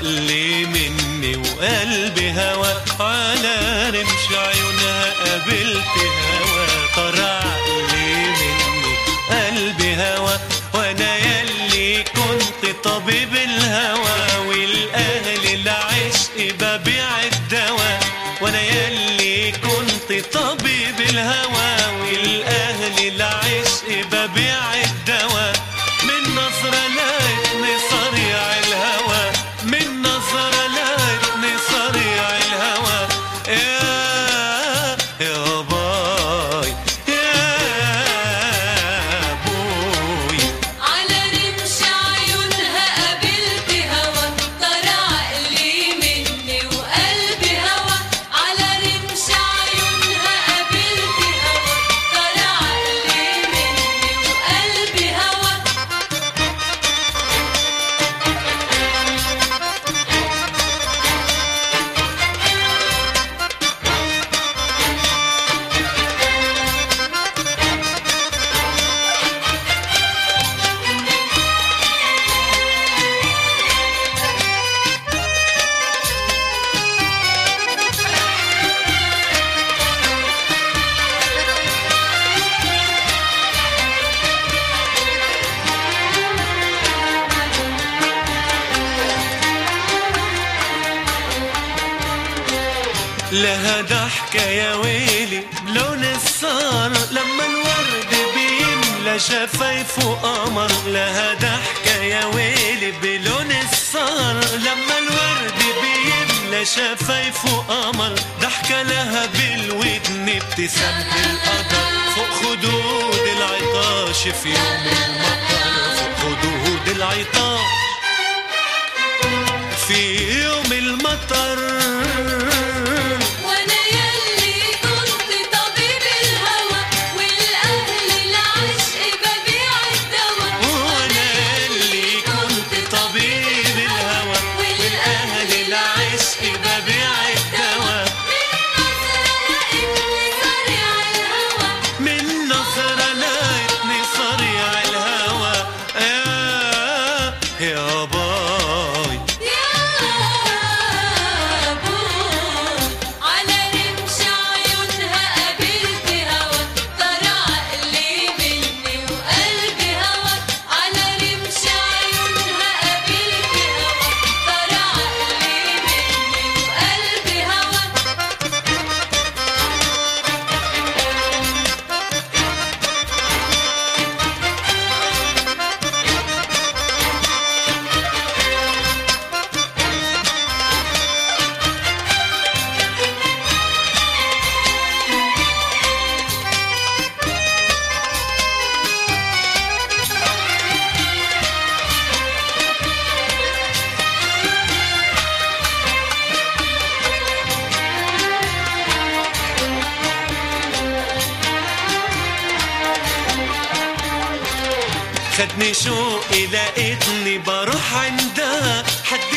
عقلي مني وقلبي هوا، على رمش عيونها قابلت هوا. طار عقلي مني قلبي هوا، وانا يلي كنت طبيب الهوى، والاهل العشق ببيع الدواء. وانا يلي كنت طبيب الهوى، والاهل العشق ببيع الدواء. من نظرة لقيتني صريع الهوى، من نظرة لقيتني صريع الهوى. يا باي يا بوي، على رمش عيونها قابلت هوا. طار عقلي مني وقلبي هوا، على رمش عيونها قابلت هوا. طار عقلي مني وقلبي هوا. لها ضحكة يا ويلي بلون السهر، لما الورد بيملى شفايفه قمر. لها ضحكة يا ويلي بلون السهر، لما الورد بيملى شفايفه قمر. ضحكة لها بالودن ابتسامة القدر، فوق خدود العطاش في يوم المطر. فوق خدود العطاش في يوم المطر. وانا يلي كنت طبيب الهوى، والاهل العشق ببيع الدواء. وانا اللي كنت طبيب الهوى، والاهل العشق ببيع الدواء. من نظرة لقيتني صريع من نظرة لقيتني صريع الهوى. الهوى. يا باي يا بوي، على رمش عيونها قابلت هوا. طار عقلي مني وقلبي هوا، على رمش عيونها قابلت هوا. طار عقلي مني وقلبي هوا. خدني شوقي لقيتني بروح عندها، حد